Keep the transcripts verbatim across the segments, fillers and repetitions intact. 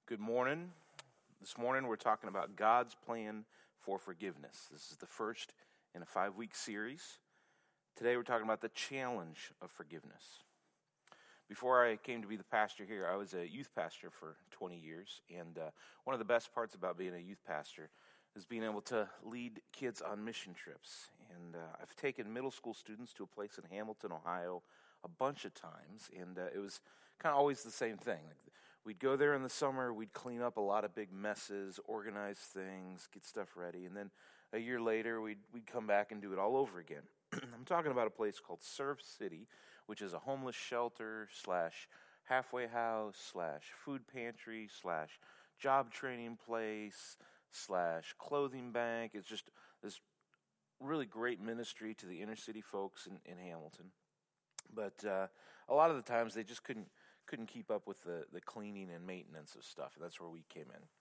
Good morning. This morning we're talking about God's plan for forgiveness. This is the first in a five-week series. Today we're talking about the challenge of forgiveness. Before I came to be the pastor here, I was a youth pastor for twenty years, and uh, one of the best parts about being a youth pastor is being able to lead kids on mission trips. And uh, I've taken middle school students to a place in Hamilton, Ohio, a bunch of times, and uh, it was kind of always the same thing. Like, we'd go there in the summer, we'd clean up a lot of big messes, organize things, get stuff ready, and then a year later, we'd we'd come back and do it all over again. I'm talking about a place called Surf City, which is a homeless shelter slash halfway house slash food pantry slash job training place slash clothing bank. It's just this really great ministry to the inner city folks in, in Hamilton. But uh, a lot of the times they just couldn't couldn't keep up with the, the cleaning and maintenance of stuff. And that's where we came in.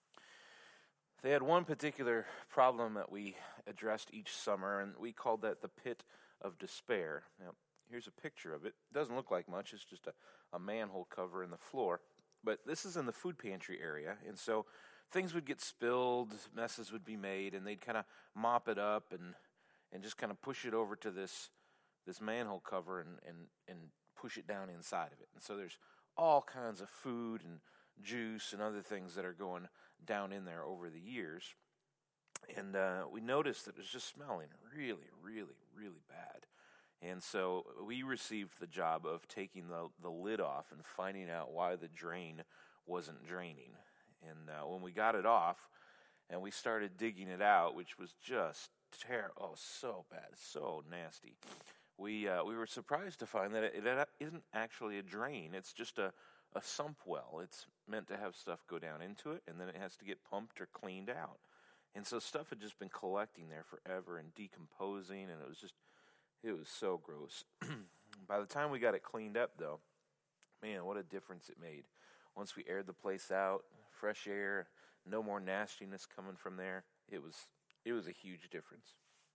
They had one particular problem that we addressed each summer, and we called that the pit of despair. Now, here's a picture of it. It doesn't look like much. It's just a, a manhole cover in the floor. But this is in the food pantry area, and so things would get spilled, messes would be made, and they'd kind of mop it up and and just kind of push it over to this this manhole cover and, and, and push it down inside of it. And so there's all kinds of food and juice and other things that are going down in there over the years. And uh, we noticed that it was just smelling really, really, really bad. And so we received the job of taking the, the lid off and finding out why the drain wasn't draining. And uh, when we got it off and we started digging it out, which was just terrible, oh, so bad, so nasty, we uh, we were surprised to find that it, it isn't actually a drain. It's just a, a sump well. It's meant to have stuff go down into it, and then it has to get pumped or cleaned out. And so stuff had just been collecting there forever and decomposing, and it was just, it was so gross. By the time we got it cleaned up, though, man, what a difference it made. Once we aired the place out, fresh air, no more nastiness coming from there, it was it was a huge difference.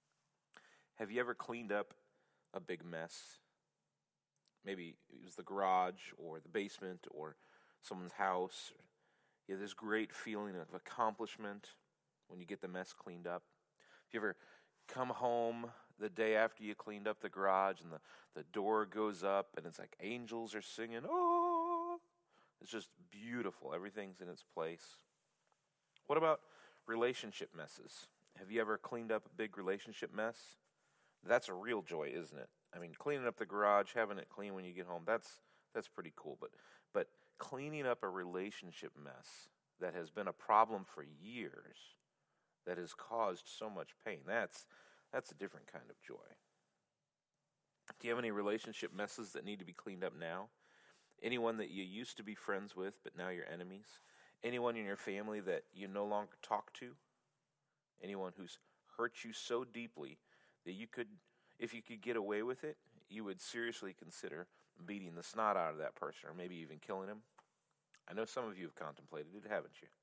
Have you ever cleaned up a big mess? Maybe it was the garage or the basement or someone's house. You have this great feeling of accomplishment when you get the mess cleaned up. If you ever come home the day after you cleaned up the garage and the, the door goes up and it's like angels are singing, oh, it's just beautiful. Everything's in its place. What about relationship messes? Have you ever cleaned up a big relationship mess? That's a real joy, isn't it? I mean, cleaning up the garage, having it clean when you get home, that's that's pretty cool. But but cleaning up a relationship mess that has been a problem for years, that has caused so much pain, that's that's a different kind of joy. Do you have any relationship messes that need to be cleaned up now? Anyone that you used to be friends with, but now you're enemies? Anyone in your family that you no longer talk to? Anyone who's hurt you so deeply that you could, if you could get away with it, you would seriously consider beating the snot out of that person or maybe even killing him? I know some of you have contemplated it, haven't you?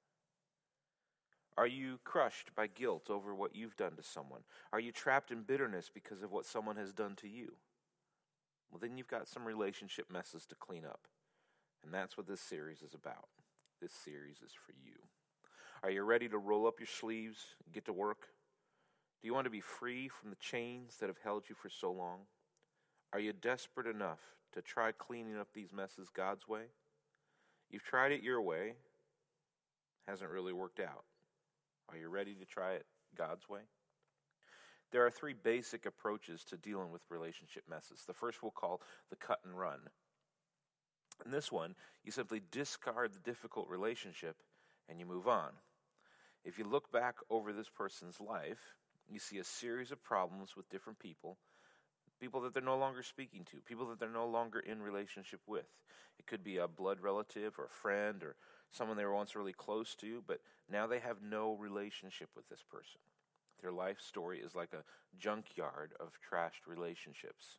Are you crushed by guilt over what you've done to someone? Are you trapped in bitterness because of what someone has done to you? Well, then you've got some relationship messes to clean up. And that's what this series is about. This series is for you. Are you ready to roll up your sleeves and get to work? Do you want to be free from the chains that have held you for so long? Are you desperate enough to try cleaning up these messes God's way? You've tried it your way. Hasn't really worked out. Are you ready to try it God's way? There are three basic approaches to dealing with relationship messes. The first we'll call the cut and run. In this one, you simply discard the difficult relationship and you move on. If you look back over this person's life, you see a series of problems with different people, people that they're no longer speaking to, people that they're no longer in relationship with. It could be a blood relative or a friend or someone they were once really close to, but now they have no relationship with this person. Their life story is like a junkyard of trashed relationships.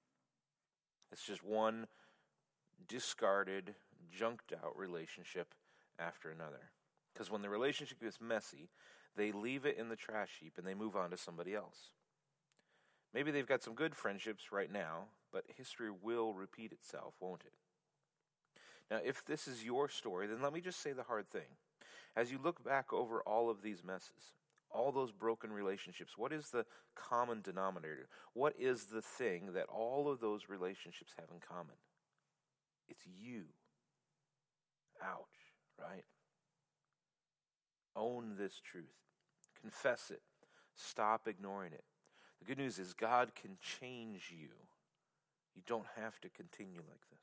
It's just one discarded, junked out relationship after another. Because when the relationship is messy, they leave it in the trash heap and they move on to somebody else. Maybe they've got some good friendships right now, but history will repeat itself, won't it? Now, if this is your story, then let me just say the hard thing. As you look back over all of these messes, all those broken relationships, what is the common denominator? What is the thing that all of those relationships have in common? It's you. Ouch, right? Own this truth. Confess it. Stop ignoring it. The good news is God can change you. You don't have to continue like this.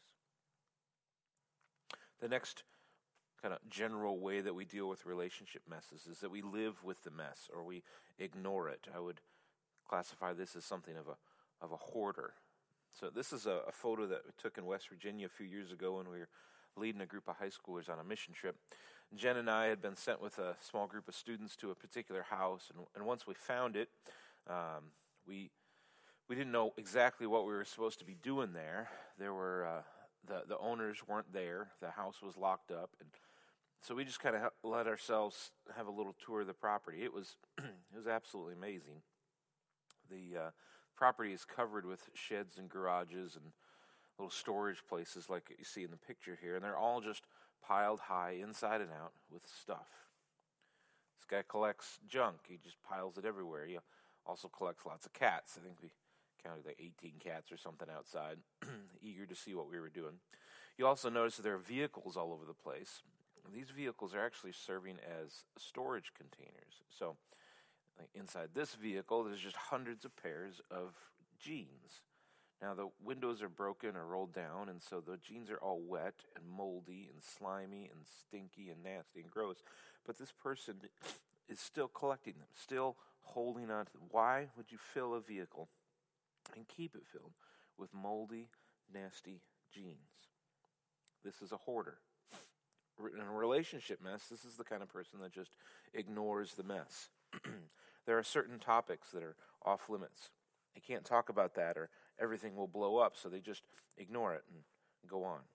The next kind of general way that we deal with relationship messes is that we live with the mess or we ignore it. I would classify this as something of a of a hoarder. So this is a, a photo that we took in West Virginia a few years ago when we were leading a group of high schoolers on a mission trip. Jen and I had been sent with a small group of students to a particular house, and, and once we found it, um, we we didn't know exactly what we were supposed to be doing there. There were uh, the the owners weren't there. The house was locked up, and so we just kind of let ourselves have a little tour of the property. It was it was absolutely amazing. The uh, property is covered with sheds and garages and little storage places like you see in the picture here, and they're all just piled high inside and out with stuff. This guy collects junk. He just piles it everywhere. He also collects lots of cats. I think we counted like eighteen cats or something outside, eager to see what we were doing. You also notice that there are vehicles all over the place. These vehicles are actually serving as storage containers. So like inside this vehicle, there's just hundreds of pairs of jeans. Now, the windows are broken or rolled down, and so the jeans are all wet and moldy and slimy and stinky and nasty and gross. But this person is still collecting them, still holding on to them. Why would you fill a vehicle and keep it filled with moldy, nasty jeans? This is a hoarder. In a relationship mess, this is the kind of person that just ignores the mess. There are certain topics that are off limits. They can't talk about that or everything will blow up, so they just ignore it and go on.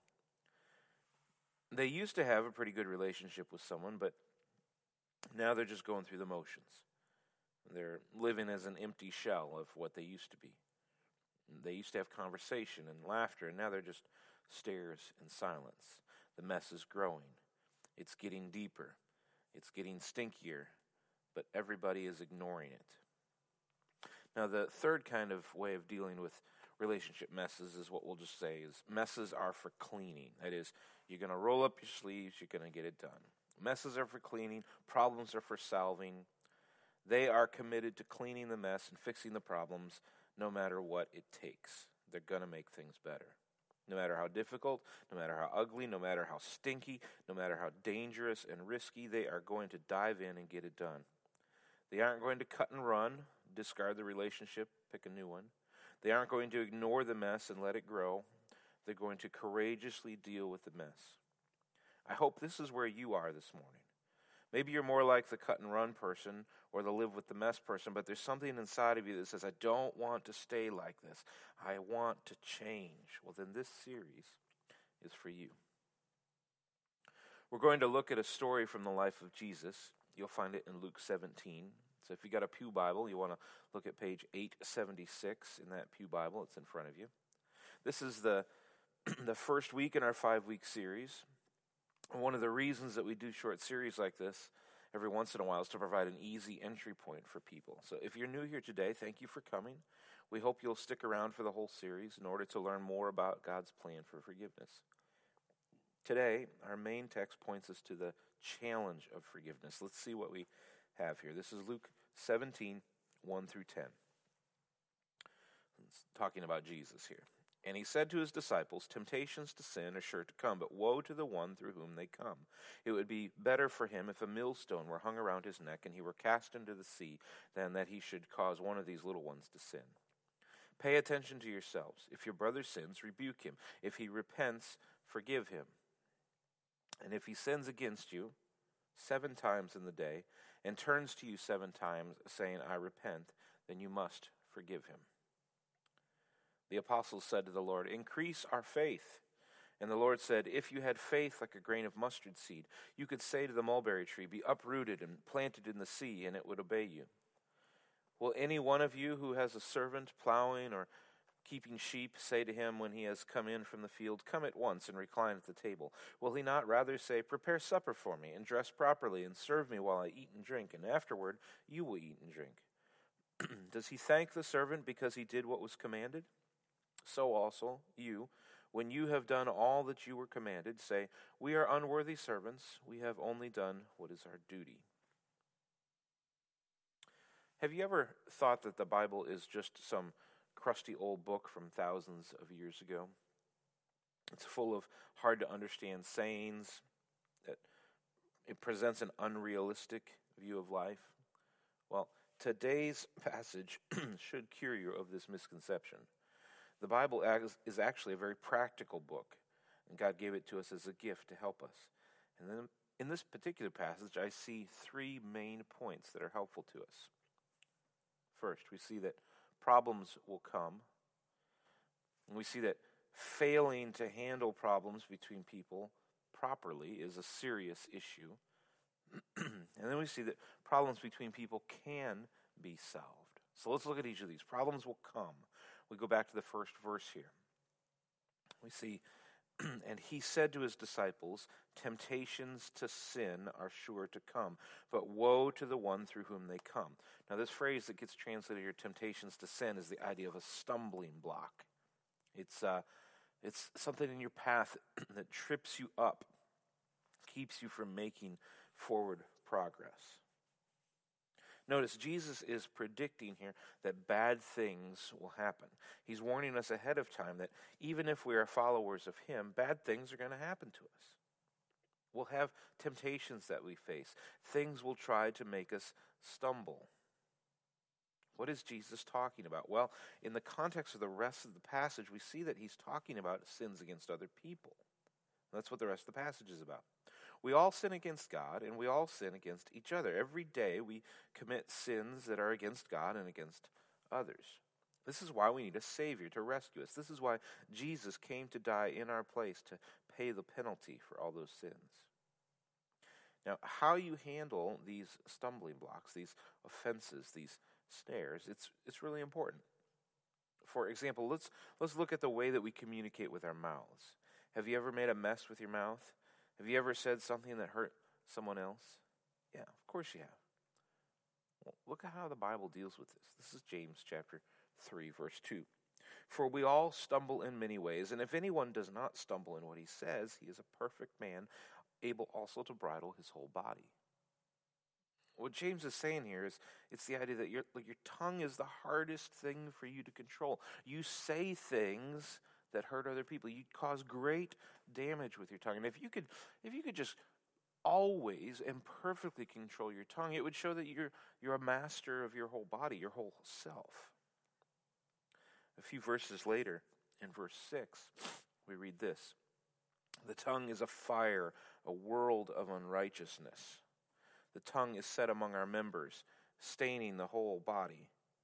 They used to have a pretty good relationship with someone, but now they're just going through the motions. They're living as an empty shell of what they used to be. They used to have conversation and laughter, and now they're just stares and silence. The mess is growing. It's getting deeper. It's getting stinkier, but everybody is ignoring it. Now, the third kind of way of dealing with relationship messes is what we'll just say is messes are for cleaning. That is, you're going to roll up your sleeves, you're going to get it done. Messes are for cleaning. Problems are for solving. They are committed to cleaning the mess and fixing the problems no matter what it takes. They're going to make things better. No matter how difficult, no matter how ugly, no matter how stinky, no matter how dangerous and risky, they are going to dive in and get it done. They aren't going to cut and run, discard the relationship, pick a new one. They aren't going to ignore the mess and let it grow. They're going to courageously deal with the mess. I hope this is where you are this morning. Maybe you're more like the cut and run person or the live with the mess person, but there's something inside of you that says, I don't want to stay like this. I want to change. Well, then this series is for you. We're going to look at a story from the life of Jesus. You'll find it in Luke seventeen. So if you got a pew Bible, you want to look at page eight seventy-six in that pew Bible. It's in front of you. This is the the first week in our five-week series. One of the reasons that we do short series like this every once in a while is to provide an easy entry point for people. So if you're new here today, thank you for coming. We hope you'll stick around for the whole series in order to learn more about God's plan for forgiveness. Today, our main text points us to the challenge of forgiveness. Let's see what we have here. This is Luke seventeen, one through ten. It's talking about Jesus here. And he said to his disciples, temptations to sin are sure to come, but woe to the one through whom they come. It would be better for him if a millstone were hung around his neck and he were cast into the sea than that he should cause one of these little ones to sin. Pay attention to yourselves. If your brother sins, rebuke him. If he repents, forgive him. And if he sins against you seven times in the day and turns to you seven times saying, I repent, then you must forgive him. The apostles said to the Lord, increase our faith. And the Lord said, if you had faith like a grain of mustard seed, you could say to the mulberry tree, be uprooted and planted in the sea, and it would obey you. Will any one of you who has a servant plowing or keeping sheep say to him when he has come in from the field, "Come at once and recline at the table"? Will he not rather say, "Prepare supper for me, and dress properly, and serve me while I eat and drink, and afterward you will eat and drink"? Does he thank the servant because he did what was commanded? So also you, when you have done all that you were commanded, say, "We are unworthy servants, we have only done what is our duty." Have you ever thought that the Bible is just some crusty old book from thousands of years ago? It's full of hard-to-understand sayings. That it presents an unrealistic view of life. Well, today's passage should cure you of this misconception. The Bible is actually a very practical book, and God gave it to us as a gift to help us. And then in this particular passage, I see three main points that are helpful to us. First, we see that problems will come. And we see that failing to handle problems between people properly is a serious issue. And then we see that problems between people can be solved. So let's look at each of these. Problems will come. We go back to the first verse here. We see, and he said to his disciples, "Temptations to sin are sure to come, but woe to the one through whom they come." Now this phrase that gets translated here, temptations to sin, is the idea of a stumbling block. It's uh, it's something in your path that trips you up, keeps you from making forward progress. Notice, Jesus is predicting here that bad things will happen. He's warning us ahead of time that even if we are followers of him, bad things are going to happen to us. We'll have temptations that we face. Things will try to make us stumble. What is Jesus talking about? Well, in the context of the rest of the passage, we see that he's talking about sins against other people. That's what the rest of the passage is about. We all sin against God, and we all sin against each other. Every day we commit sins that are against God and against others. This is why we need a Savior to rescue us. This is why Jesus came to die in our place to pay the penalty for all those sins. Now, how you handle these stumbling blocks, these offenses, these snares, it's it's really important. For example, let's let's look at the way that we communicate with our mouths. Have you ever made a mess with your mouth? Have you ever said something that hurt someone else? Yeah, of course you have. Well, look at how the Bible deals with this. This is James chapter three, verse two. "For we all stumble in many ways, and if anyone does not stumble in what he says, he is a perfect man, able also to bridle his whole body." What James is saying here is it's the idea that your, like your tongue is the hardest thing for you to control. You say things that hurt other people. You cause great damage with your tongue. And if you could if you could just always and perfectly control your tongue, it would show that you're you're a master of your whole body, your whole self. A few verses later, in verse six, we read this: "The tongue is a fire, a world of unrighteousness. The tongue is set among our members, staining the whole body."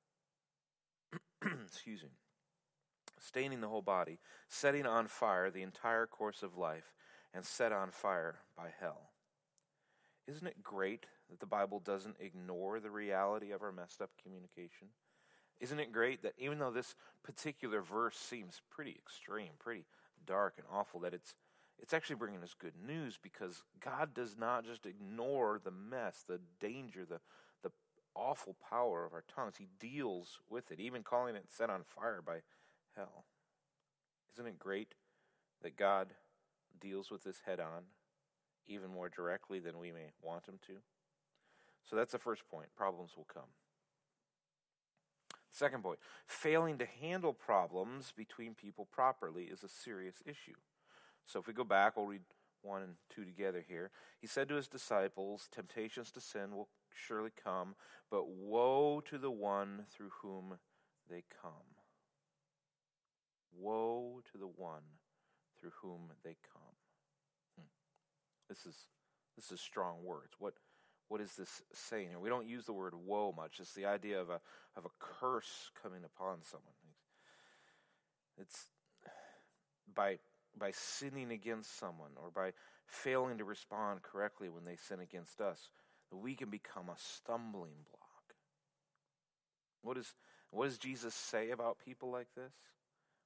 Excuse me. Staining the whole body, setting on fire the entire course of life, and set on fire by hell. Isn't it great that the Bible doesn't ignore the reality of our messed up communication? Isn't it great that even though this particular verse seems pretty extreme, pretty dark and awful, that it's it's actually bringing us good news, because God does not just ignore the mess, the danger, the, the awful power of our tongues. He deals with it, even calling it set on fire by hell. Isn't it great that God deals with this head on, even more directly than we may want him to? So that's the first point. Problems will come. Second point, failing to handle problems between people properly is a serious issue. So if we go back, we'll read one and two together here. He said to his disciples, "Temptations to sin will surely come, but woe to the one through whom they come." Woe to the one through whom they come. Hmm. This is this is strong words. What what is this saying here? We don't use the word woe much. It's the idea of a of a curse coming upon someone. It's by by sinning against someone, or by failing to respond correctly when they sin against us, that we can become a stumbling block. What is what does Jesus say about people like this?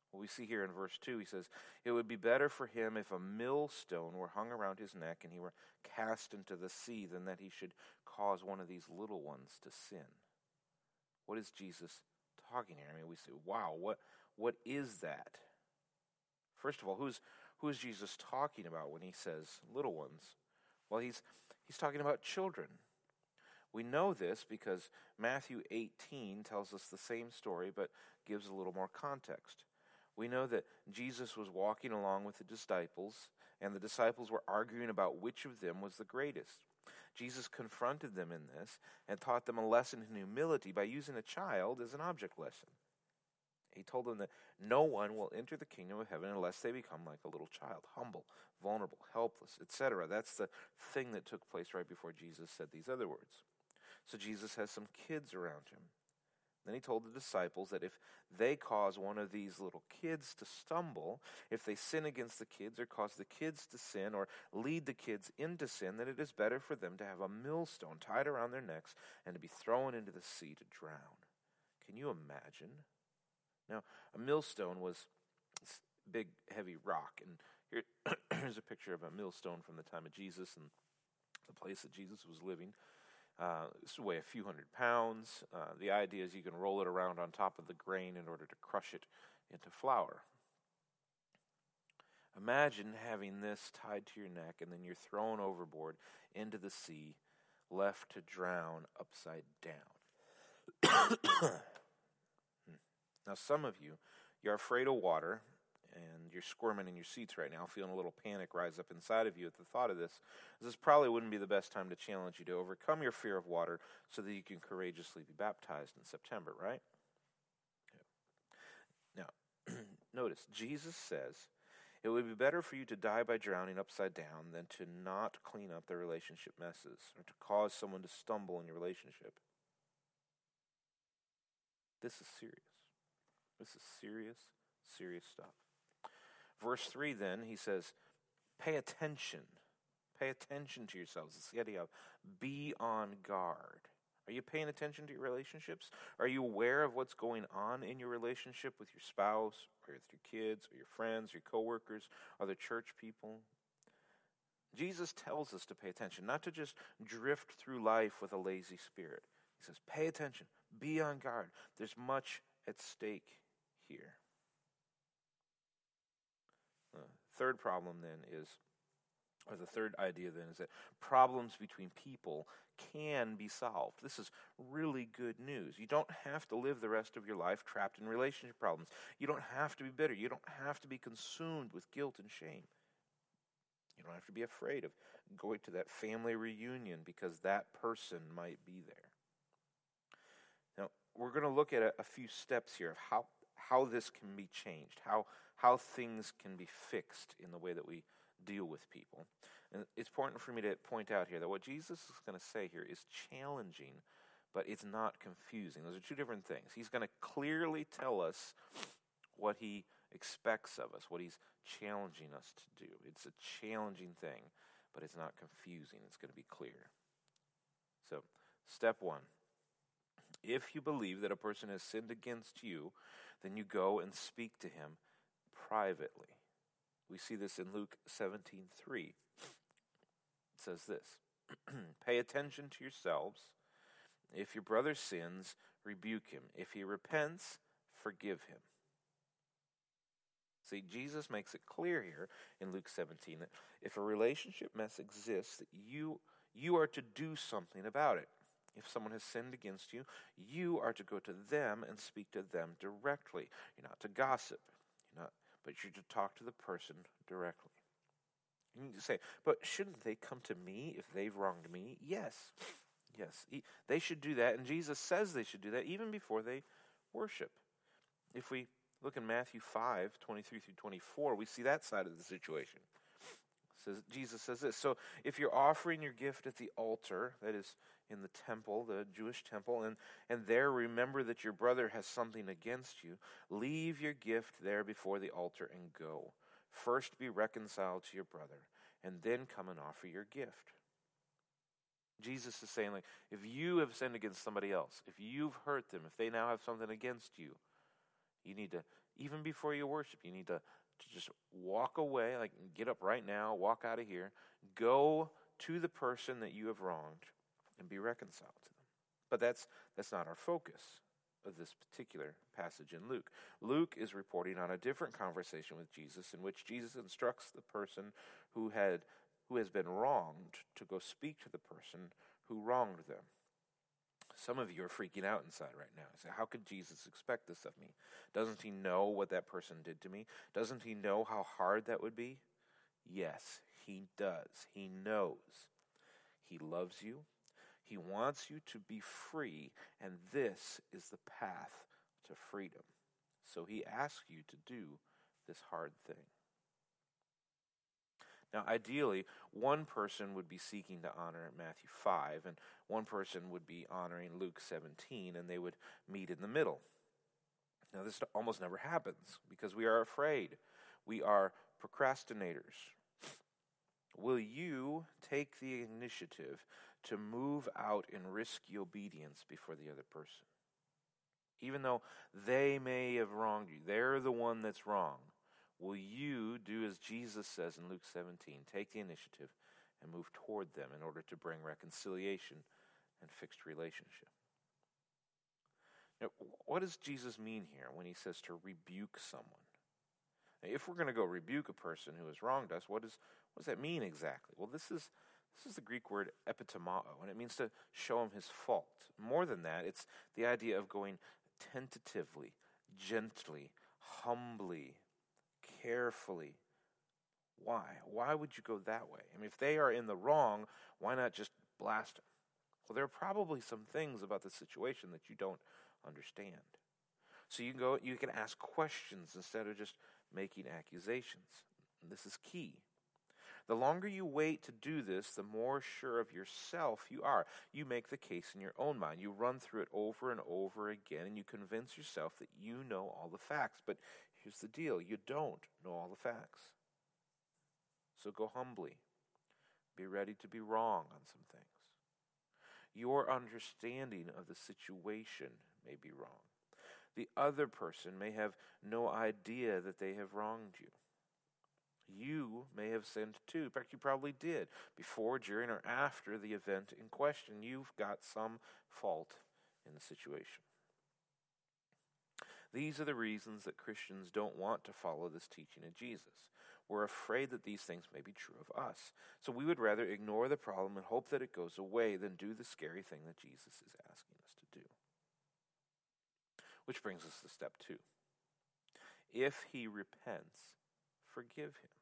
Well, we see here in verse two, he says, it would be better for him if a millstone were hung around his neck and he were cast into the sea than that he should cause one of these little ones to sin. What is Jesus talking here? I mean, we say, wow, what what is that? First of all, who's who is Jesus talking about when he says little ones? Well, he's he's talking about children. We know this because Matthew eighteen tells us the same story but gives a little more context. We know that Jesus was walking along with the disciples, and the disciples were arguing about which of them was the greatest. Jesus confronted them in this and taught them a lesson in humility by using a child as an object lesson. He told them that no one will enter the kingdom of heaven unless they become like a little child, humble, vulnerable, helpless, et cetera. That's the thing that took place right before Jesus said these other words. So Jesus has some kids around him. Then he told the disciples that if they cause one of these little kids to stumble, if they sin against the kids or cause the kids to sin or lead the kids into sin, then it is better for them to have a millstone tied around their necks and to be thrown into the sea to drown. Can you imagine? Now, a millstone was this big, heavy rock, and here, here's a picture of a millstone from the time of Jesus and the place that Jesus was living. Uh, this would weigh a few hundred pounds. Uh, the idea is you can roll it around on top of the grain in order to crush it into flour. Imagine having this tied to your neck and then you're thrown overboard into the sea, left to drown upside down. Now some of you, you're afraid of water and you're squirming in your seats right now, feeling a little panic rise up inside of you at the thought of this. This probably wouldn't be the best time to challenge you to overcome your fear of water so that you can courageously be baptized in September, right? Yeah. Now, notice, Jesus says, it would be better for you to die by drowning upside down than to not clean up the relationship messes or to cause someone to stumble in your relationship. This is serious. This is serious, serious stuff. Verse three then, he says, pay attention. Pay attention to yourselves. It's the idea of be on guard. Are you paying attention to your relationships? Are you aware of what's going on in your relationship with your spouse, or with your kids, or your friends, your coworkers, other church people? Jesus tells us to pay attention, not to just drift through life with a lazy spirit. He says, pay attention, be on guard. There's much at stake here. The third problem then is, or the third idea then is that problems between people can be solved. This is really good news. You don't have to live the rest of your life trapped in relationship problems. You don't have to be bitter. You don't have to be consumed with guilt and shame. You don't have to be afraid of going to that family reunion because that person might be there. Now, we're going to look at a, a few steps here of how, how this can be changed, how, how things can be fixed in the way that we deal with people. And it's important for me to point out here that what Jesus is going to say here is challenging, but it's not confusing. Those are two different things. He's going to clearly tell us what he expects of us, what he's challenging us to do. It's a challenging thing, but it's not confusing. It's going to be clear. So, step one. If you believe that a person has sinned against you, then you go and speak to him privately. We see this in Luke seventeen three. It says this, pay attention to yourselves. If your brother sins, rebuke him. If he repents, forgive him. See, Jesus makes it clear here in Luke seventeen that if a relationship mess exists, that you, you are to do something about it. If someone has sinned against you, you are to go to them and speak to them directly. You're not to gossip, you're not, but you're to talk to the person directly. You need to say, but shouldn't they come to me if they've wronged me? Yes, yes, they should do that, and Jesus says they should do that even before they worship. If we look in Matthew five, twenty-three through twenty-four, we see that side of the situation. Says, Jesus says this, so if you're offering your gift at the altar, that is in the temple, the Jewish temple, and, and there remember that your brother has something against you, leave your gift there before the altar and go. First be reconciled to your brother, and then come and offer your gift. Jesus is saying, like, if you have sinned against somebody else, if you've hurt them, if they now have something against you, you need to even before you worship, you need to, to just walk away, like get up right now, walk out of here, go to the person that you have wronged and be reconciled to them. But that's that's not our focus of this particular passage in Luke. Luke is reporting on a different conversation with Jesus in which Jesus instructs the person who had who has been wronged to go speak to the person who wronged them. Some of you are freaking out inside right now. You say, how could Jesus expect this of me? Doesn't he know what that person did to me? Doesn't he know how hard that would be? Yes, he does. He knows. He loves you. He wants you to be free, and this is the path to freedom. So he asks you to do this hard thing. Now, ideally, one person would be seeking to honor Matthew five, and one person would be honoring Luke seventeen, and they would meet in the middle. Now, this almost never happens because we are afraid. We are procrastinators. Will you take the initiative to move out and risky obedience before the other person? Even though they may have wronged you, they're the one that's wrong. Will you do as Jesus says in Luke seventeen, take the initiative and move toward them in order to bring reconciliation and fixed relationship? Now, what does Jesus mean here when he says to rebuke someone? Now, if we're going to go rebuke a person who has wronged us, what, is, what does that mean exactly? Well, this is this is the Greek word epitomao, and it means to show him his fault. More than that, it's the idea of going tentatively, gently, humbly, carefully. Why? Why would you go that way? I mean, if they are in the wrong, why not just blast them? Well, there are probably some things about the situation that you don't understand. So you can go, you can ask questions instead of just making accusations. And this is key. The longer you wait to do this, the more sure of yourself you are. You make the case in your own mind. You run through it over and over again, and you convince yourself that you know all the facts. But here's the deal. You don't know all the facts. So go humbly. Be ready to be wrong on some things. Your understanding of the situation may be wrong. The other person may have no idea that they have wronged you. You may have sinned too. In fact, you probably did. Before, during, or after the event in question, you've got some fault in the situation. These are the reasons that Christians don't want to follow this teaching of Jesus. We're afraid that these things may be true of us. So we would rather ignore the problem and hope that it goes away than do the scary thing that Jesus is asking us to do. Which brings us to step two. If he repents, forgive him.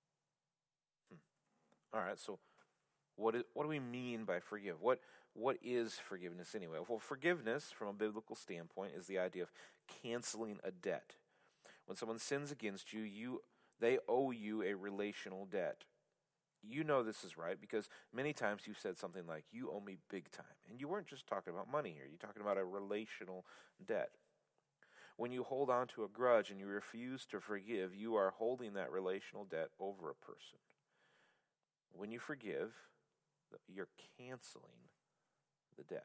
Hmm. All right, so what, is, what do we mean by forgive? What What is forgiveness anyway? Well, forgiveness, from a biblical standpoint, is the idea of canceling a debt. When someone sins against you, you they owe you a relational debt. You know this is right because many times you've said something like, you owe me big time. And you weren't just talking about money here. You're talking about a relational debt. When you hold on to a grudge and you refuse to forgive, you are holding that relational debt over a person. When you forgive, you're canceling the debt.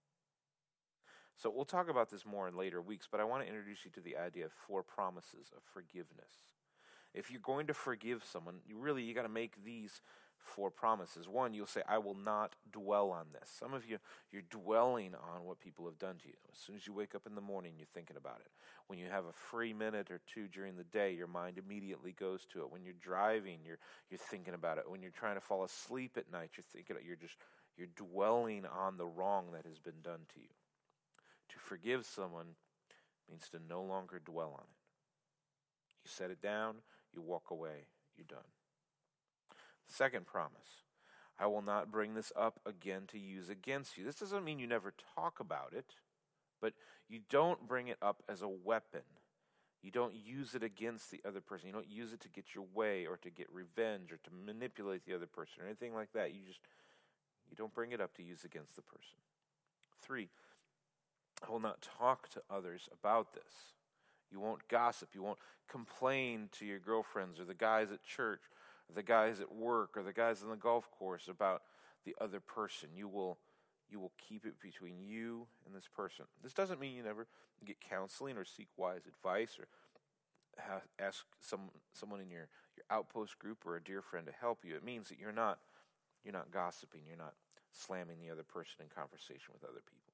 So we'll talk about this more in later weeks, but I want to introduce you to the idea of four promises of forgiveness. If you're going to forgive someone, you really, you got to make these four promises. One, you'll say, I will not dwell on this. Some of you, you're dwelling on what people have done to you. As soon as you wake up in the morning, you're thinking about it. When you have a free minute or two during the day, your mind immediately goes to it. When you're driving, you're you're thinking about it. When you're trying to fall asleep at night, you're thinking, you're just you're dwelling on the wrong that has been done to you. To forgive someone means to no longer dwell on it. You set it down, you walk away, you're done. Second promise, I will not bring this up again to use against you. This doesn't mean you never talk about it, but you don't bring it up as a weapon. You don't use it against the other person. You don't use it to get your way or to get revenge or to manipulate the other person or anything like that. You just, you don't bring it up to use against the person. Three, I will not talk to others about this. You won't gossip. You won't complain to your girlfriends or the guys at church or the guys at work or the guys on the golf course about the other person. You will you will keep it between you and this person. This doesn't mean you never get counseling or seek wise advice or ha- ask some someone in your, your outpost group or a dear friend to help you, it means that you're not you're not gossiping, you're not slamming the other person in conversation with other people.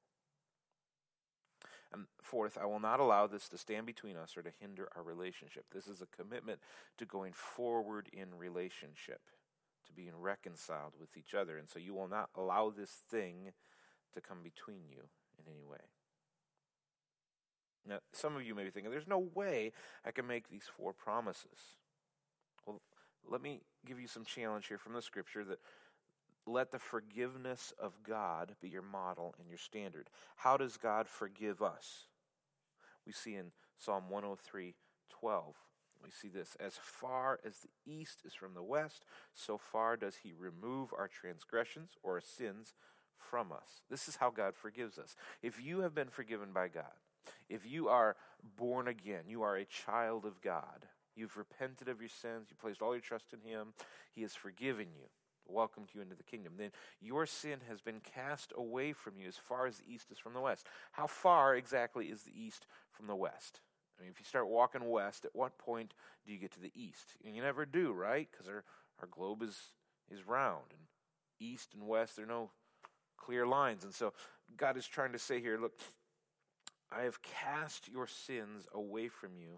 And fourth, I will not allow this to stand between us or to hinder our relationship. This is a commitment to going forward in relationship, to being reconciled with each other. And so you will not allow this thing to come between you in any way. Now, some of you may be thinking, there's no way I can make these four promises. Well, let me give you some challenge here from the scripture that let the forgiveness of God be your model and your standard. How does God forgive us? We see in Psalm one oh three, twelve, we see this, as far as the east is from the west, so far does he remove our transgressions or our sins from us. This is how God forgives us. If you have been forgiven by God, if you are born again, you are a child of God, you've repented of your sins, you placed all your trust in him, he has forgiven you, welcomed you into the kingdom, then your sin has been cast away from you as far as the east is from the west. How far exactly is the east from the west? I mean, if you start walking west, at what point do you get to the east? And you never do, right? Because our, our globe is, is round, and east and west, there are no clear lines. And so God is trying to say here, look, I have cast your sins away from you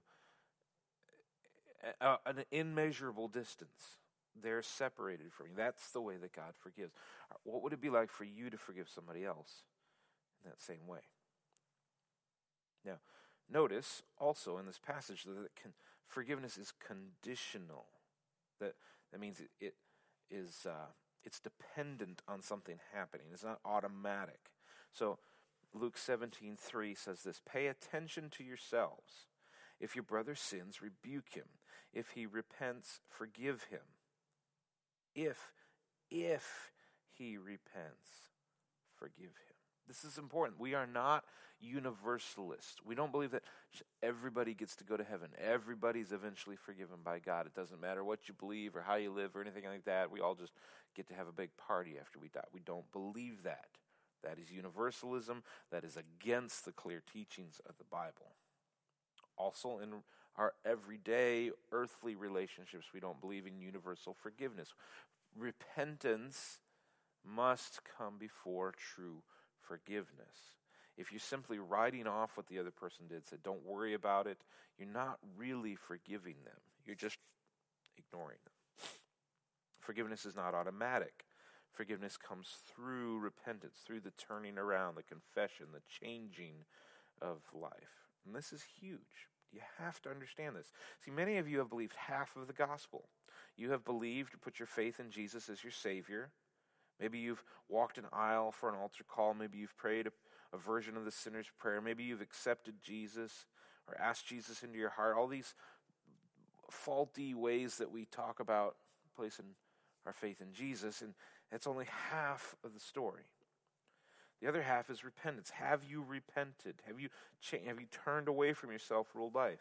uh, an immeasurable distance. They're separated from you. That's the way that God forgives. What would it be like for you to forgive somebody else in that same way? Now, notice also in this passage that can, forgiveness is conditional. That that means it, it is uh, it's dependent on something happening. It's not automatic. So Luke seventeen three says this: "Pay attention to yourselves. If your brother sins, rebuke him. If he repents, forgive him. If, if he repents, forgive him." This is important. We are not universalists. We don't believe that everybody gets to go to heaven. Everybody's eventually forgiven by God. It doesn't matter what you believe or how you live or anything like that. We all just get to have a big party after we die. We don't believe that. That is universalism. That is against the clear teachings of the Bible. Also, in our everyday earthly relationships, we don't believe in universal forgiveness. Repentance must come before true forgiveness. If you're simply writing off what the other person did, said, don't worry about it, you're not really forgiving them. You're just ignoring them. Forgiveness is not automatic. Forgiveness comes through repentance, through the turning around, the confession, the changing of life. And this is huge. You have to understand this. See, many of you have believed half of the gospel. You have believed, put your faith in Jesus as your Savior. Maybe you've walked an aisle for an altar call. Maybe you've prayed a, a version of the sinner's prayer. Maybe you've accepted Jesus or asked Jesus into your heart. All these faulty ways that we talk about placing our faith in Jesus, and that's only half of the story. The other half is repentance. Have you repented? Have you cha- have you turned away from your self-ruled life?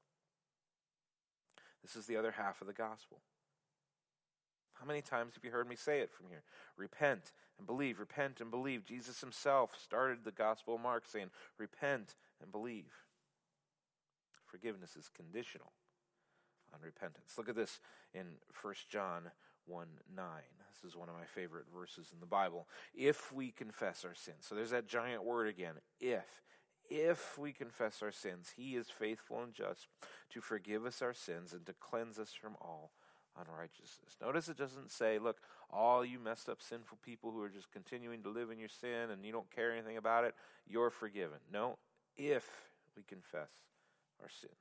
This is the other half of the gospel. How many times have you heard me say it from here? Repent and believe, repent and believe. Jesus himself started the Gospel of Mark saying, repent and believe. Forgiveness is conditional on repentance. Look at this in First John one nine. This is one of my favorite verses in the Bible. If we confess our sins. So there's that giant word again. If. If we confess our sins, he is faithful and just to forgive us our sins and to cleanse us from all unrighteousness. Notice it doesn't say, look, all you messed up sinful people who are just continuing to live in your sin and you don't care anything about it, you're forgiven. No, if we confess our sins.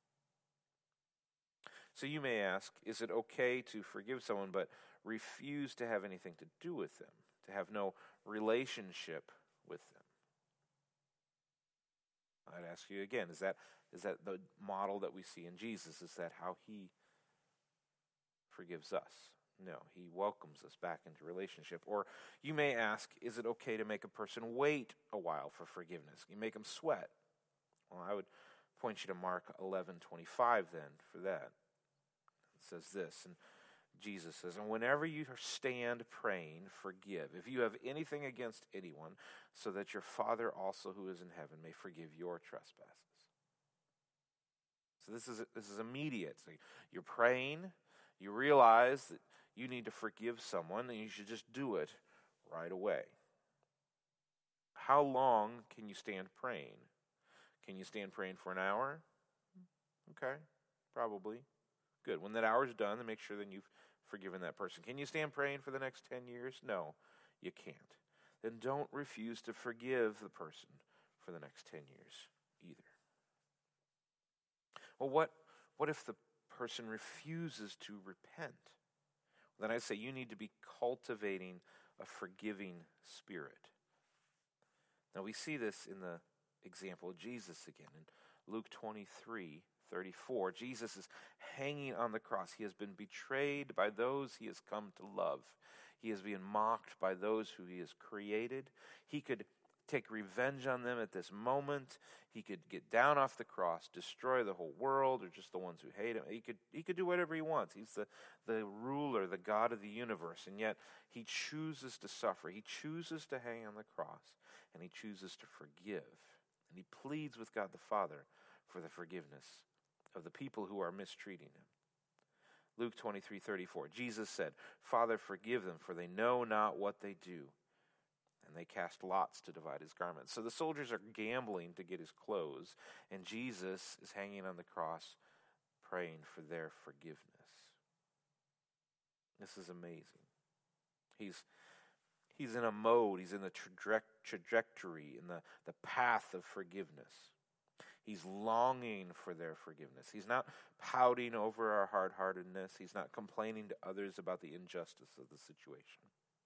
So you may ask, is it okay to forgive someone but refuse to have anything to do with them, to have no relationship with them? I'd ask you again, is that is that the model that we see in Jesus? Is that how he forgives us? No, he welcomes us back into relationship. Or you may ask, is it okay to make a person wait a while for forgiveness? You make them sweat. Well, I would point you to Mark eleven twenty-five then for that. It says this, and Jesus says, and whenever you stand praying, forgive, if you have anything against anyone, so that your Father also who is in heaven may forgive your trespasses. So this is this is immediate. So you're praying, you realize that you need to forgive someone, and you should just do it right away. How long can you stand praying? Can you stand praying for an hour? Okay, probably. Good. When that hour's done, then make sure that you've forgiven that person. Can you stand praying for the next ten years? No, you can't. Then don't refuse to forgive the person for the next ten years either. Well, what, what if the person refuses to repent? Then I say you need to be cultivating a forgiving spirit. Now we see this in the example of Jesus again. In Luke twenty-three thirty-four, Jesus is hanging on the cross. He has been betrayed by those he has come to love. He is being mocked by those who he has created. He could take revenge on them at this moment. He could get down off the cross, destroy the whole world, or just the ones who hate him. He could he could do whatever he wants. He's the, the ruler, the God of the universe, and yet he chooses to suffer. He chooses to hang on the cross, and he chooses to forgive. And he pleads with God the Father for the forgiveness of the people who are mistreating him. Luke twenty-three thirty-four, Jesus said, "Father, forgive them, for they know not what they do." And they cast lots to divide his garments. So the soldiers are gambling to get his clothes, and Jesus is hanging on the cross praying for their forgiveness. This is amazing. He's he's in a mode, he's in the traje- trajectory, in the, the path of forgiveness. He's longing for their forgiveness. He's not pouting over our hard-heartedness. He's not complaining to others about the injustice of the situation.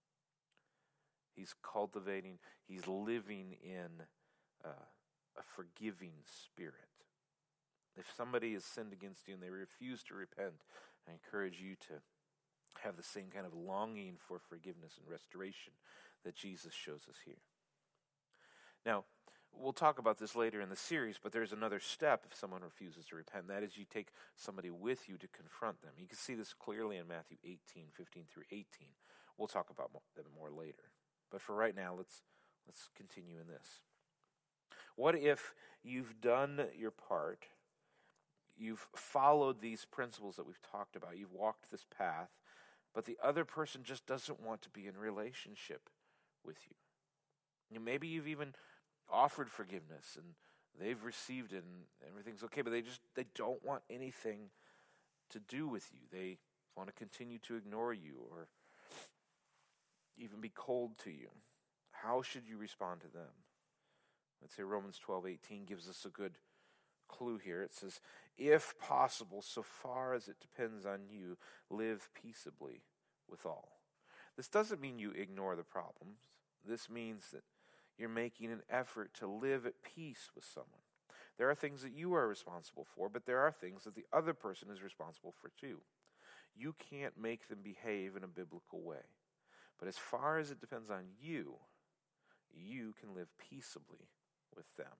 He's cultivating, he's living in uh, a forgiving spirit. If somebody has sinned against you and they refuse to repent, I encourage you to have the same kind of longing for forgiveness and restoration that Jesus shows us here. Now, we'll talk about this later in the series, but there's another step if someone refuses to repent. That is, you take somebody with you to confront them. You can see this clearly in Matthew eighteen, fifteen through eighteen. We'll talk about them more later. But for right now, let's let's continue in this. What if you've done your part, you've followed these principles that we've talked about, you've walked this path, but the other person just doesn't want to be in relationship with you? You know, maybe you've even offered forgiveness and they've received it and everything's okay, but they just they don't want anything to do with you. They want to continue to ignore you or even be cold to you. How should you respond to them? Let's say Romans twelve eighteen gives us a good clue here. It says, "If possible, so far as it depends on you, live peaceably with all." This doesn't mean you ignore the problems. This means that you're making an effort to live at peace with someone. There are things that you are responsible for, but there are things that the other person is responsible for too. You can't make them behave in a biblical way. But as far as it depends on you, you can live peaceably with them.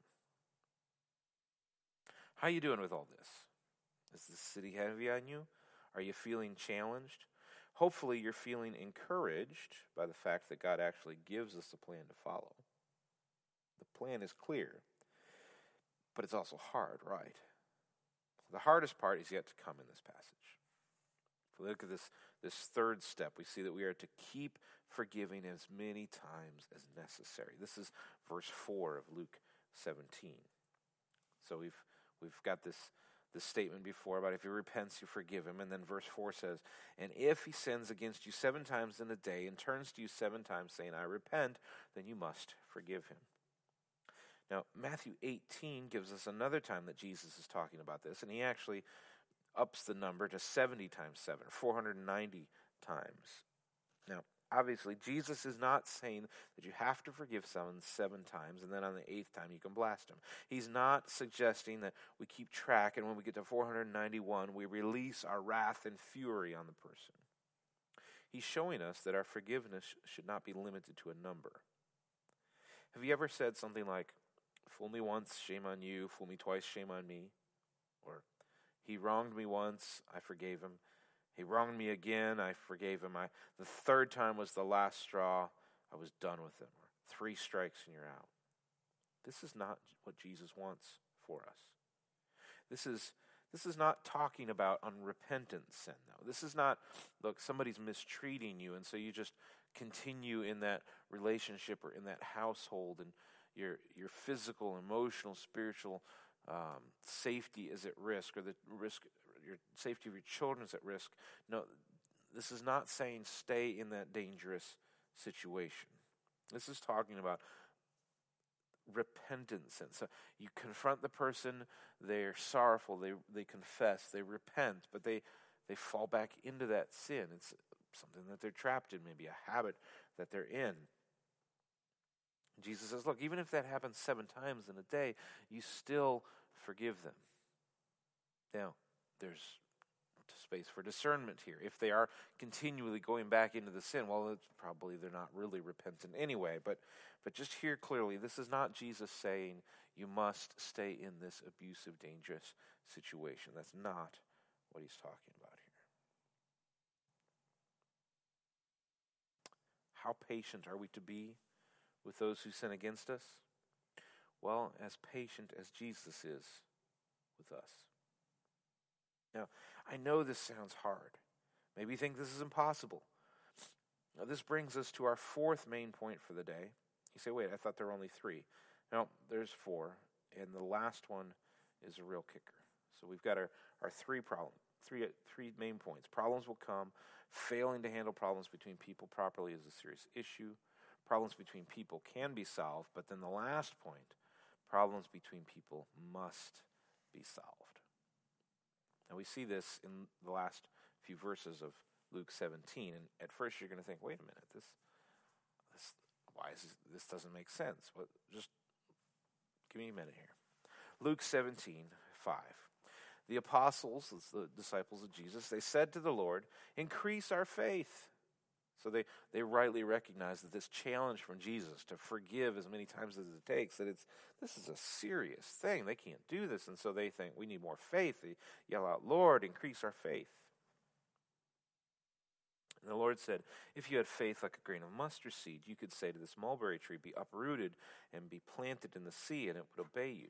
How are you doing with all this? Is the city heavy on you? Are you feeling challenged? Hopefully you're feeling encouraged by the fact that God actually gives us a plan to follow. The plan is clear, but it's also hard, right? The hardest part is yet to come in this passage. If we look at this, this third step, we see that we are to keep forgiving as many times as necessary. This is verse four of Luke seventeen. So we've we've got this, this statement before about if he repents, you forgive him. And then verse four says, "And if he sins against you seven times in a day and turns to you seven times saying, 'I repent,' then you must forgive him." Now, Matthew eighteen gives us another time that Jesus is talking about this, and he actually ups the number to seventy times seven, four hundred ninety times. Now, obviously, Jesus is not saying that you have to forgive someone seven times, and then on the eighth time you can blast him. He's not suggesting that we keep track, and when we get to four hundred ninety-one, we release our wrath and fury on the person. He's showing us that our forgiveness should not be limited to a number. Have you ever said something like, "Fool me once, shame on you. Fool me twice, shame on me"? Or, "He wronged me once, I forgave him. He wronged me again, I forgave him. I, the third time was the last straw. I was done with him." Or, "Three strikes and you're out." This is not what Jesus wants for us. This is This is not talking about unrepentant sin, though. This is not, look, somebody's mistreating you, and so you just continue in that relationship or in that household, and your your physical, emotional, spiritual um, safety is at risk, or the risk, your safety of your children is at risk. No, this is not saying stay in that dangerous situation. This is talking about repentance. And so you confront the person, they're sorrowful, they they confess, they repent, but they, they fall back into that sin. It's something that they're trapped in, maybe a habit that they're in. Jesus says, look, even if that happens seven times in a day, you still forgive them. Now, there's space for discernment here. If they are continually going back into the sin, well, it's probably they're not really repentant anyway. But but just hear clearly, this is not Jesus saying you must stay in this abusive, dangerous situation. That's not what he's talking about here. How patient are we to be with those who sin against us? Well, as patient as Jesus is with us. Now, I know this sounds hard. Maybe you think this is impossible. Now, this brings us to our fourth main point for the day. You say, wait, I thought there were only three. No, there's four, and the last one is a real kicker. So we've got our, our three problem, three three main points. Problems will come. Failing to handle problems between people properly is a serious issue. Problems between people can be solved, but then the last point, problems between people must be solved. Now we see this in the last few verses of Luke seventeen, and at first you're going to think, wait a minute, this, this why is this, this doesn't make sense? Well, just give me a minute here. Luke seventeen, five. The apostles, the disciples of Jesus, they said to the Lord, increase our faith. So they, they rightly recognize that this challenge from Jesus to forgive as many times as it takes, that it's this is a serious thing. They can't do this. And so they think, we need more faith. They yell out, Lord, increase our faith. And the Lord said, if you had faith like a grain of mustard seed, you could say to this mulberry tree, be uprooted and be planted in the sea, and it would obey you.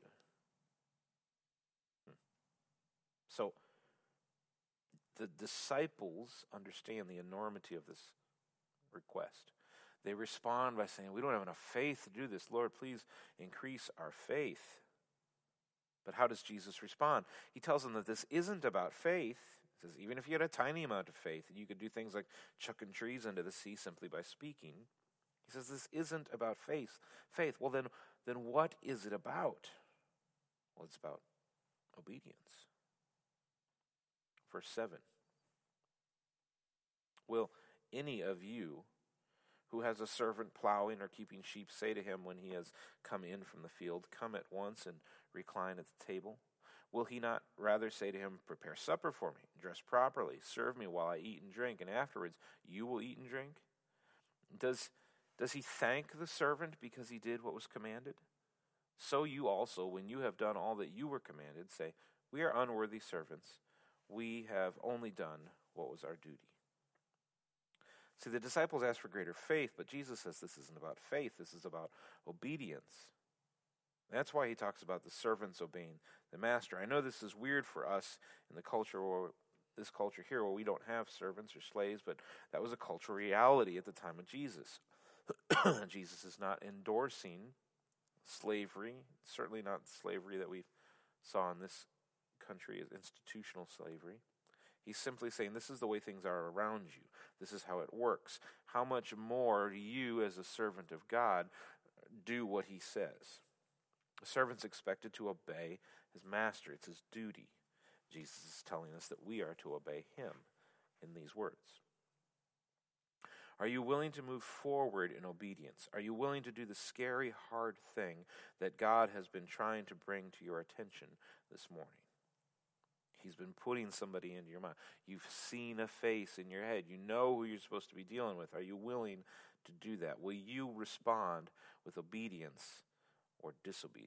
Hmm. So the disciples understand the enormity of this request. They respond by saying, we don't have enough faith to do this. Lord, please increase our faith. But how does Jesus respond? He tells them that this isn't about faith. He says, even if you had a tiny amount of faith, and you could do things like chucking trees into the sea simply by speaking, he says this isn't about faith. Faith. Well, then, then what is it about? Well, it's about obedience. Verse seven. Will any of you who has a servant plowing or keeping sheep say to him when he has come in from the field, come at once and recline at the table? Will he not rather say to him, prepare supper for me, dress properly, serve me while I eat and drink, and afterwards you will eat and drink? Does, does he thank the servant because he did what was commanded? So you also, when you have done all that you were commanded, say, we are unworthy servants. We have only done what was our duty. See, the disciples asked for greater faith, but Jesus says this isn't about faith. This is about obedience. That's why he talks about the servants obeying the master. I know this is weird for us in the culture, or this culture here, where we don't have servants or slaves, but that was a cultural reality at the time of Jesus. Jesus is not endorsing slavery, certainly not slavery that we saw in this country as institutional slavery. He's simply saying this is the way things are around you. This is how it works. How much more do you, as a servant of God, do what he says? A servant's expected to obey his master. It's his duty. Jesus is telling us that we are to obey him in these words. Are you willing to move forward in obedience? Are you willing to do the scary, hard thing that God has been trying to bring to your attention this morning? He's been putting somebody into your mind. You've seen a face in your head. You know who you're supposed to be dealing with. Are you willing to do that? Will you respond with obedience or disobedience?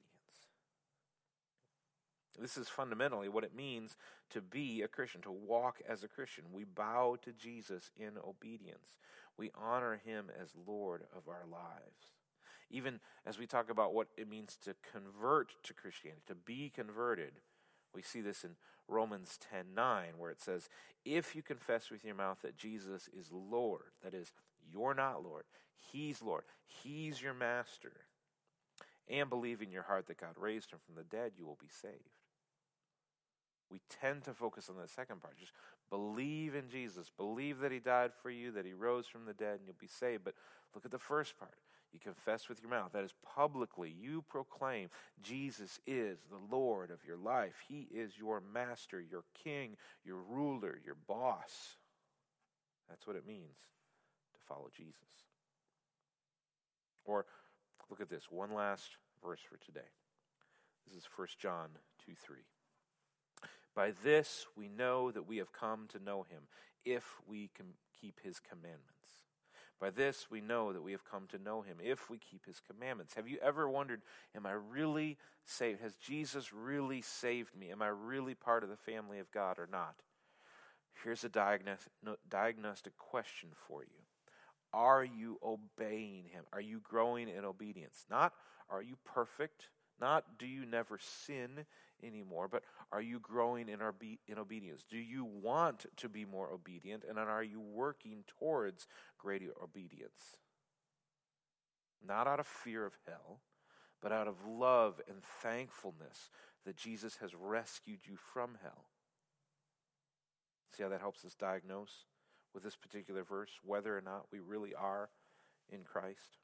This is fundamentally what it means to be a Christian, to walk as a Christian. We bow to Jesus in obedience. We honor him as Lord of our lives. Even as we talk about what it means to convert to Christianity, to be converted, We see this in Romans ten nine, where it says, if you confess with your mouth that Jesus is Lord, that is, you're not Lord, he's Lord, he's your master, and believe in your heart that God raised him from the dead, you will be saved. We tend to focus on the second part. Just believe in Jesus. Believe that he died for you, that he rose from the dead, and you'll be saved. But look at the first part. You confess with your mouth. That is publicly. You proclaim Jesus is the Lord of your life. He is your master, your king, your ruler, your boss. That's what it means to follow Jesus. Or look at this. One last verse for today. This is First John two three. By this we know that we have come to know him, if we can keep his commandments. By this we know that we have come to know him, if we keep his commandments. Have you ever wondered, am I really saved? Has Jesus really saved me? Am I really part of the family of God or not? Here's a diagnos- diagnostic question for you. Are you obeying him? Are you growing in obedience? Not, are you perfect? Not, do you never sin anymore, but are you growing in, obe- in obedience? Do you want to be more obedient, and are you working towards greater obedience? Not out of fear of hell, but out of love and thankfulness that Jesus has rescued you from hell. See how that helps us diagnose with this particular verse whether or not we really are in Christ?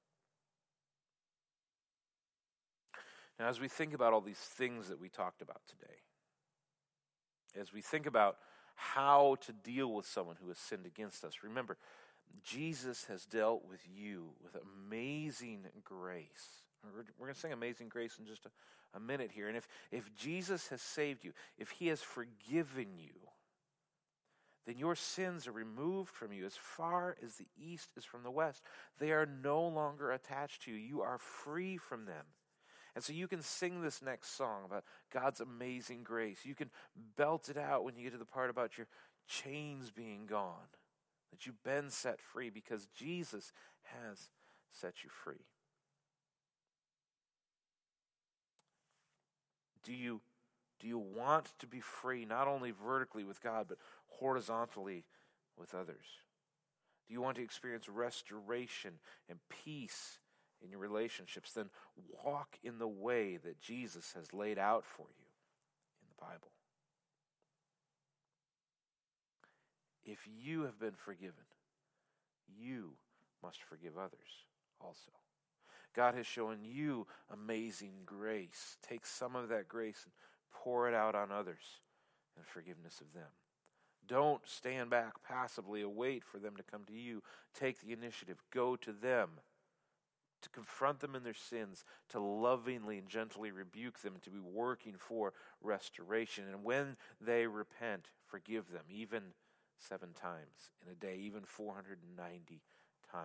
Now, as we think about all these things that we talked about today, as we think about how to deal with someone who has sinned against us, remember, Jesus has dealt with you with amazing grace. We're, we're going to sing Amazing Grace in just a, a minute here. And if, if Jesus has saved you, if he has forgiven you, then your sins are removed from you as far as the east is from the west. They are no longer attached to you. You are free from them. And so you can sing this next song about God's amazing grace. You can belt it out when you get to the part about your chains being gone, that you've been set free because Jesus has set you free. Do you, do you want to be free not only vertically with God, but horizontally with others? Do you want to experience restoration and peace in your relationships? Then walk in the way that Jesus has laid out for you in the Bible. If you have been forgiven, you must forgive others also. God has shown you amazing grace. Take some of that grace and pour it out on others in forgiveness of them. Don't stand back passively and wait for them to come to you. Take the initiative. Go to them. To confront them in their sins, to lovingly and gently rebuke them, to be working for restoration. And when they repent, forgive them, even seven times in a day, even four hundred ninety times.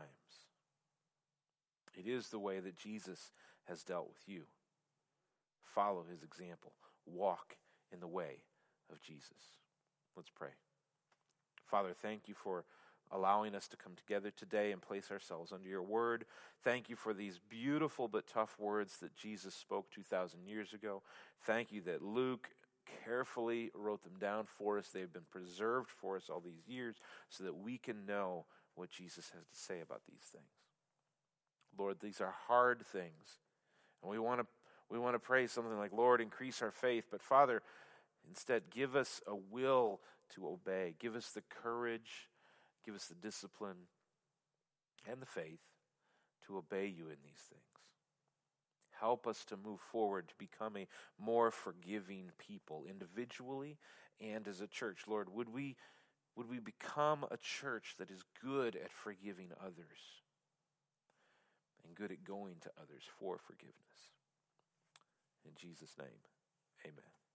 It is the way that Jesus has dealt with you. Follow his example. Walk in the way of Jesus. Let's pray. Father, thank you for allowing us to come together today and place ourselves under your word. Thank you for these beautiful but tough words that Jesus spoke two thousand years ago. Thank you that Luke carefully wrote them down for us. They've been preserved for us all these years so that we can know what Jesus has to say about these things. Lord, these are hard things. And we want to we want to pray something like, Lord, increase our faith. But Father, instead, give us a will to obey. Give us the courage. Give us the discipline and the faith to obey you in these things. Help us to move forward to become a more forgiving people, individually and as a church. Lord, would we, would we become a church that is good at forgiving others and good at going to others for forgiveness? In Jesus' name, amen.